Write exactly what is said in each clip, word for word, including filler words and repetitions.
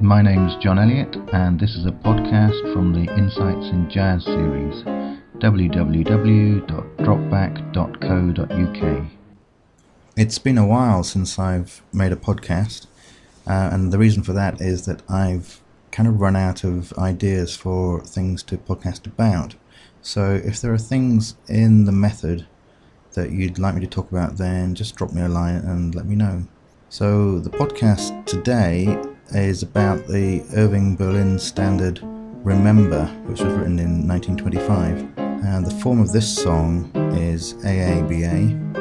My name's John Elliott, and this is a podcast from the Insights in Jazz series, w w w dot dropback dot co dot u k. It's been a while since I've made a podcast, uh, and the reason for that is that I've kind of run out of ideas for things to podcast about. So if there are things in the method that you'd like me to talk about, then just drop me a line and let me know. So the podcast today is about the Irving Berlin standard Remember, which was written in nineteen twenty-five. And the form of this song is A A B A,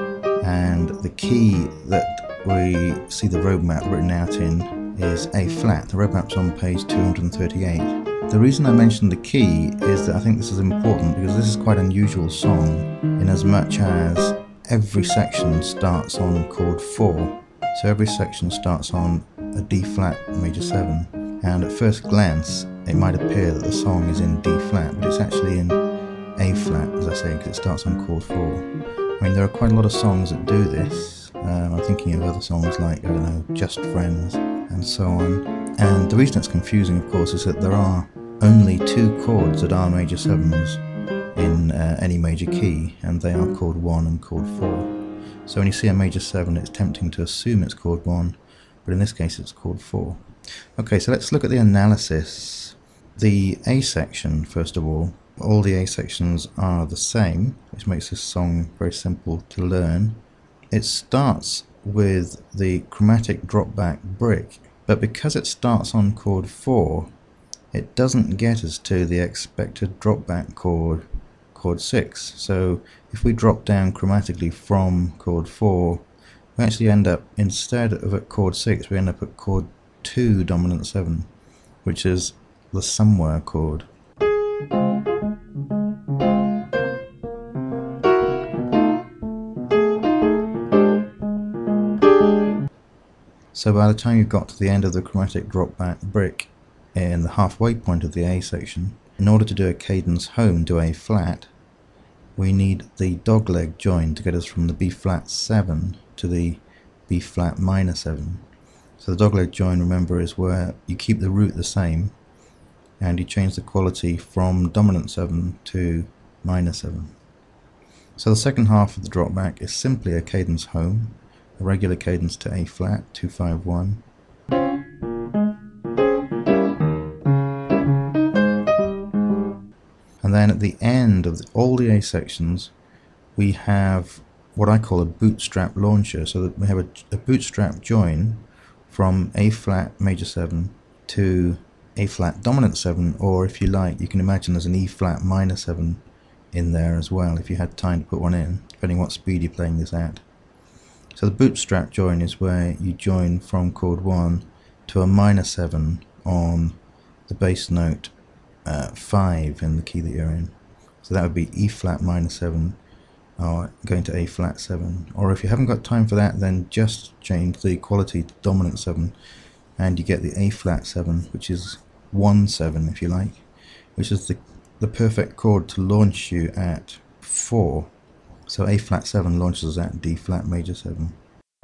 and the key that we see the roadmap written out in is A flat. The roadmap's on page two hundred thirty-eight. The reason I mentioned the key is that I think this is important because this is quite an unusual song in as much as every section starts on chord four. So every section starts on a D flat major seven, and at first glance it might appear that the song is in D flat, but it's actually in A flat, as I say, because it starts on chord four. I mean, there are quite a lot of songs that do this. Um, I'm thinking of other songs like, I don't know, Just Friends and so on. And the reason it's confusing, of course, is that there are only two chords that are major sevens in uh, any major key, and they are chord one and chord four. So when you see a major seven, it's tempting to assume it's chord one, but in this case it's chord four. Okay, so let's look at the analysis. The A section, first of all, all the A sections are the same, which makes this song very simple to learn. It starts with the chromatic drop back brick, but because it starts on chord four, it doesn't get us to the expected drop back chord, chord six. So if we drop down chromatically from chord four, we actually end up, instead of at chord six, we end up at chord two dominant seven, which is the somewhere chord. So by the time you've got to the end of the chromatic drop back brick in the halfway point of the A section, in order to do a cadence home to A flat, we need the dogleg join to get us from the B flat seven to the B flat minor seven. So the dogleg join, remember, is where you keep the root the same and you change the quality from dominant seven to minor seven. So the second half of the drop back is simply a cadence home, a regular cadence to A flat, two five one. And then at the end of the, all the A sections, we have what I call a bootstrap launcher. So that we have a, a bootstrap join from A flat major seven to A flat dominant seven, or if you like, you can imagine there's an E flat minor seven in there as well, if you had time to put one in, depending what speed you're playing this at. So the bootstrap join is where you join from chord one to a minor seven on the bass note uh, five in the key that you're in. So that would be E flat minor seven, or going to A flat seven. Or if you haven't got time for that, then just change the quality to dominant seven, and you get the A flat seven, which is one seven if you like, which is the the perfect chord to launch you at four. So A flat seven launches at D flat major seven.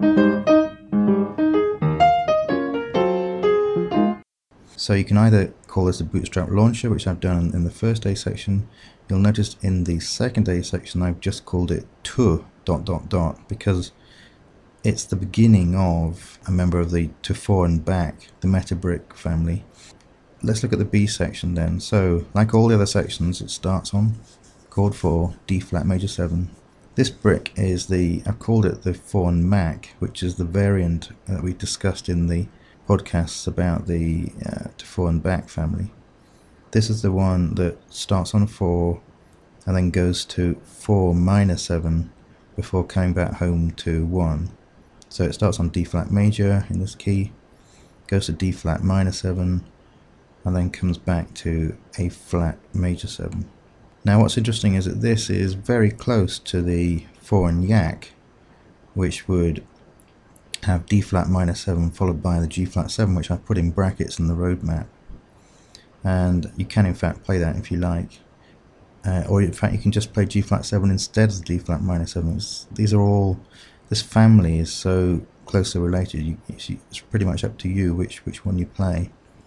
So you can either call this a bootstrap launcher, which I've done in the first A section. You'll notice in the second A section I've just called it to dot dot dot because it's the beginning of a member of the to four and back, the metabrick family. Let's look at the B section then. So like all the other sections, it starts on chord four, D flat major seven. This brick is the, I've called it the four and Mac, which is the variant that we discussed in the podcasts about the uh, to four and back family. This is the one that starts on four and then goes to four minor seven before coming back home to one. So it starts on D flat major in this key, goes to D flat minor seven, and then comes back to A flat major seven. Now what's interesting is that this is very close to the four and Yak, which would have D flat minor seven followed by the G flat seven, which I've put in brackets in the roadmap. And you can in fact play that if you like, uh, or in fact you can just play G flat seven instead of the D flat minor seven. It's, these are all, this family is so closely related, you, it's, it's pretty much up to you which which one you play.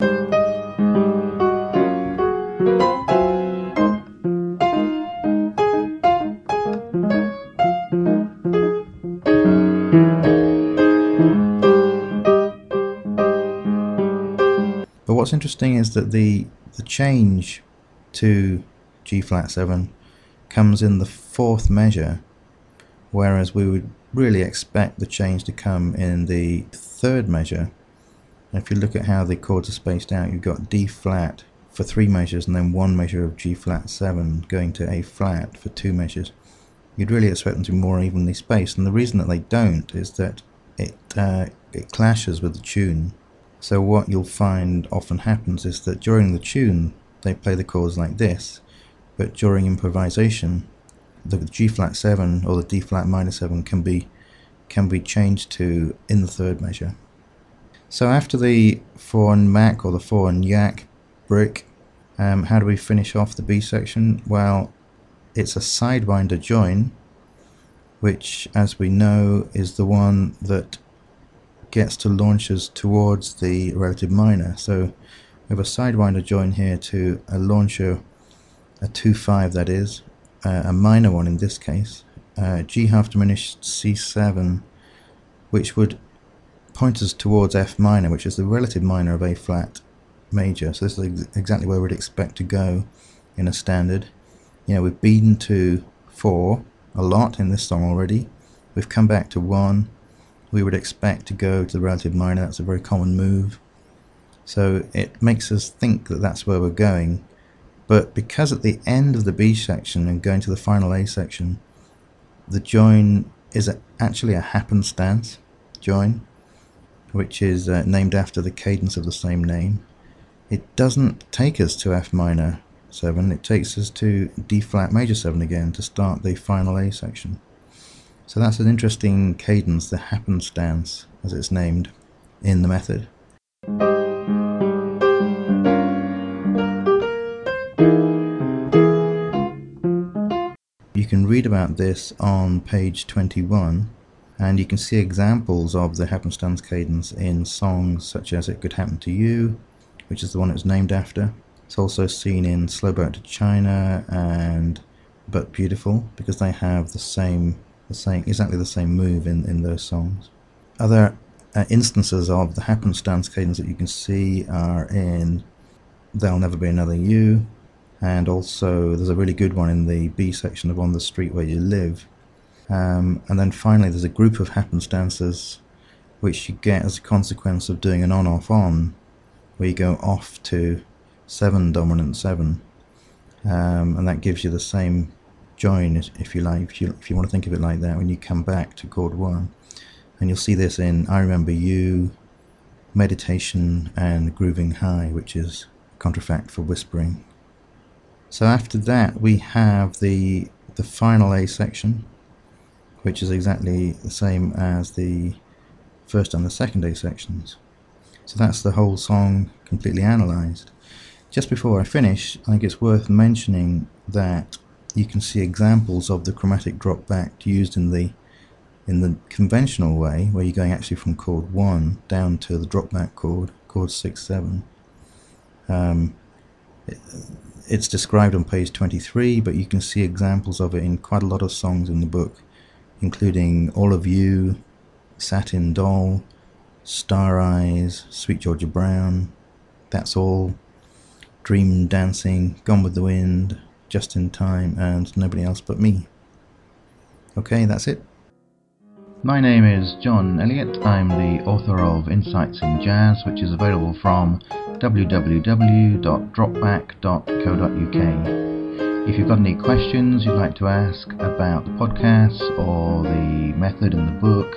But what's interesting is that the the change to G flat seven comes in the fourth measure, whereas we would really expect the change to come in the third measure. And if you look at how the chords are spaced out, you've got D flat for three measures and then one measure of G flat seven going to A flat for two measures. You'd really expect them to be more evenly spaced, and the reason that they don't is that it uh, it clashes with the tune. So what you'll find often happens is that during the tune they play the chords like this, but during improvisation the G flat seven or the D flat minor seven can be can be changed to in the third measure. So after the four and Mac or the four and Yak brick, um, how do we finish off the B section? Well, it's a sidewinder join, which as we know is the one that gets to launch us towards the relative minor. So we have a sidewinder join here to a launcher, a two five that is, uh, a minor one in this case, uh, G half diminished C seven, which would point us towards F minor, which is the relative minor of A flat major. So this is ex exactly where we'd expect to go in a standard. You know, we've been to four a lot in this song already. We've come back to one. We would expect to go to the relative minor. That's a very common move. So it makes us think that that's where we're going. But because at the end of the B section and going to the final A section, the join is a, actually a happenstance join, which is uh, named after the cadence of the same name. It doesn't take us to F minor seven, it takes us to D flat major seven again to start the final A section. So that's an interesting cadence, the happenstance as it's named in the method. You can read about this on page twenty-one, and you can see examples of the happenstance cadence in songs such as It Could Happen to You, which is the one it's named after. It's also seen in Slow Boat to China and But Beautiful, because they have the same, the same exactly the same move in, in those songs. Other uh, instances of the happenstance cadence that you can see are in There'll Never Be Another You, and also there's a really good one in the B section of On the Street Where You Live. Um, and then finally there's a group of happenstances which you get as a consequence of doing an on-off-on, where you go off to seven dominant seven, um, and that gives you the same join, if you like, if you, if you want to think of it like that, when you come back to chord one. And you'll see this in I Remember You, Meditation, and Grooving High, which is contrafact for whispering. So after that we have the the final A section, which is exactly the same as the first and the second A sections. So that's the whole song completely analysed. Just before I finish, I think it's worth mentioning that you can see examples of the chromatic drop back used in the in the conventional way, where you're going actually from chord one down to the drop back chord, chord six seven. Um, it, it's described on page twenty-three, but you can see examples of it in quite a lot of songs in the book, including All of You, Satin Doll, Star Eyes, Sweet Georgia Brown, That's All, Dream Dancing, Gone with the Wind, Just in Time, and Nobody Else But Me. Okay, that's it. My name is John Elliott. I'm the author of Insights in Jazz, which is available from w w w dot drop back dot co dot u k. If you've got any questions you'd like to ask about the podcasts or the method in the book,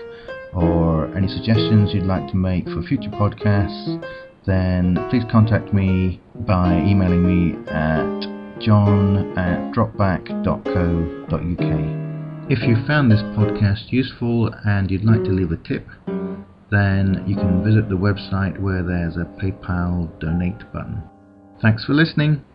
or any suggestions you'd like to make for future podcasts, then please contact me by emailing me at john at dropback dot co dot u k. If you found this podcast useful and you'd like to leave a tip, then you can visit the website where there's a PayPal donate button. Thanks for listening.